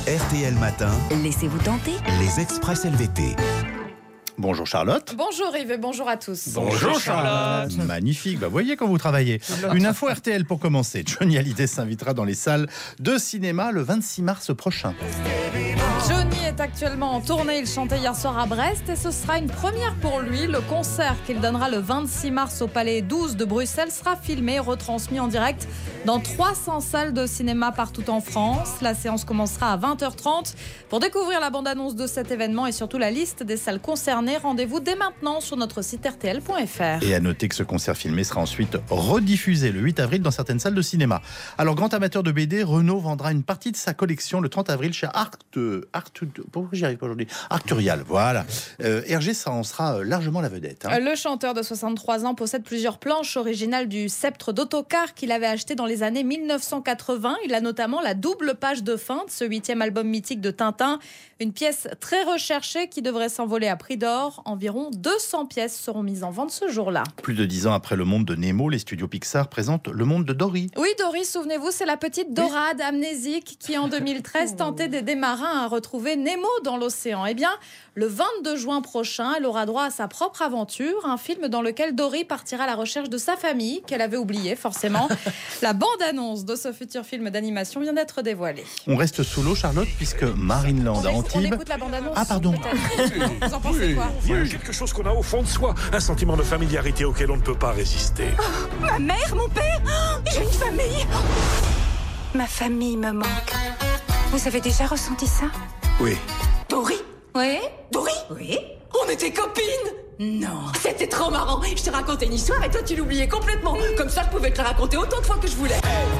RTL Matin, Laissez-vous tenter. les Express LVT. Bonjour Charlotte. Bonjour Yves et bonjour à tous. Bonjour Charlotte. Magnifique, voyez quand vous travaillez. Une info RTL pour commencer. Johnny Hallyday s'invitera dans les salles de cinéma le 26 mars prochain. Johnny est actuellement en tournée, il chantait hier soir à Brest et ce sera une première pour lui. Le concert qu'il donnera le 26 mars au Palais 12 de Bruxelles sera filmé et retransmis en direct dans 300 salles de cinéma partout en France. La séance commencera à 20h30. Pour découvrir la bande-annonce de cet événement et surtout la liste des salles concernées, rendez-vous dès maintenant sur notre site rtl.fr. Et à noter que ce concert filmé sera ensuite rediffusé le 8 avril dans certaines salles de cinéma. Alors, grand amateur de BD, Renaud vendra une partie de sa collection le 30 avril chez pourquoi j'y arrive pas aujourd'hui, Arcturial, voilà. Hergé, ça en sera largement la vedette. Le chanteur de 63 ans possède plusieurs planches originales du sceptre d'autocar qu'il avait acheté dans les années 1980. Il a notamment la double page de fin de ce 8e album mythique de Tintin. Une pièce très recherchée qui devrait s'envoler à prix d'or. Environ 200 pièces seront mises en vente ce jour-là. Plus de 10 ans après le monde de Nemo, les studios Pixar présentent le monde de Dory. Oui, Dory, souvenez-vous, c'est la petite dorade amnésique qui, en 2013, tentait d'aider marins à retrouver Nemo dans l'océan. Eh bien, le 22 juin prochain, elle aura droit à sa propre aventure, un film dans lequel Dory partira à la recherche de sa famille, qu'elle avait oubliée, forcément. La bande-annonce de ce futur film d'animation vient d'être dévoilée. On reste sous l'eau, Charlotte, puisque Marineland à On Antibes... écoute la bande-annonce. Ah, pardon. peut-être. Vous en pensez quoi? Il y a quelque chose qu'on a au fond de soi, un sentiment de familiarité auquel on ne peut pas résister. Ma mère, mon père, j'ai une famille. Ma famille me manque. Vous avez déjà ressenti ça? Oui. Dory? Oui. Dory? Oui. On était copines? Non. C'était trop marrant. Je te racontais une histoire et toi tu l'oubliais complètement. Comme ça je pouvais te la raconter autant de fois que je voulais.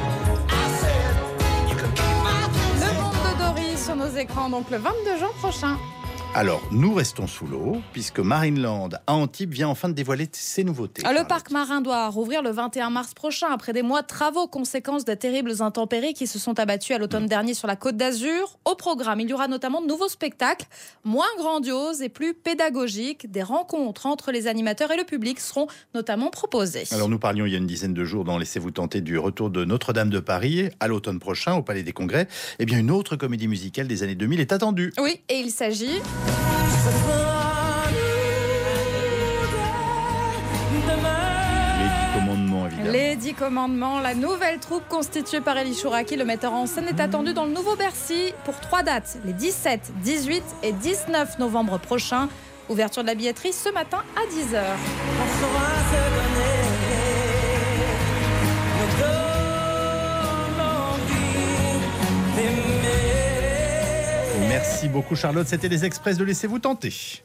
Le monde de Dory sur nos écrans, donc le 22 juin prochain. Alors, nous restons sous l'eau, puisque Marineland à Antibes vient enfin de dévoiler ses nouveautés. Le parc marin doit rouvrir le 21 mars prochain, après des mois de travaux, conséquence des terribles intempéries qui se sont abattues à l'automne dernier sur la Côte d'Azur. Au programme, il y aura notamment de nouveaux spectacles, moins grandioses et plus pédagogiques. Des rencontres entre les animateurs et le public seront notamment proposées. Alors, nous parlions il y a une dizaine de jours dans Laissez-vous tenter du retour de Notre-Dame de Paris à l'automne prochain au Palais des Congrès. Eh bien, une autre comédie musicale des années 2000 est attendue. Oui, et il s'agit... Les 10 commandements, évidemment. Les 10 commandements, la nouvelle troupe constituée par Elie Chouraki, le metteur en scène, est attendue dans le nouveau Bercy pour 3 dates, les 17, 18 et 19 novembre prochains. Ouverture de la billetterie ce matin à 10h. Merci beaucoup Charlotte, c'était les Express de Laissez-vous tenter.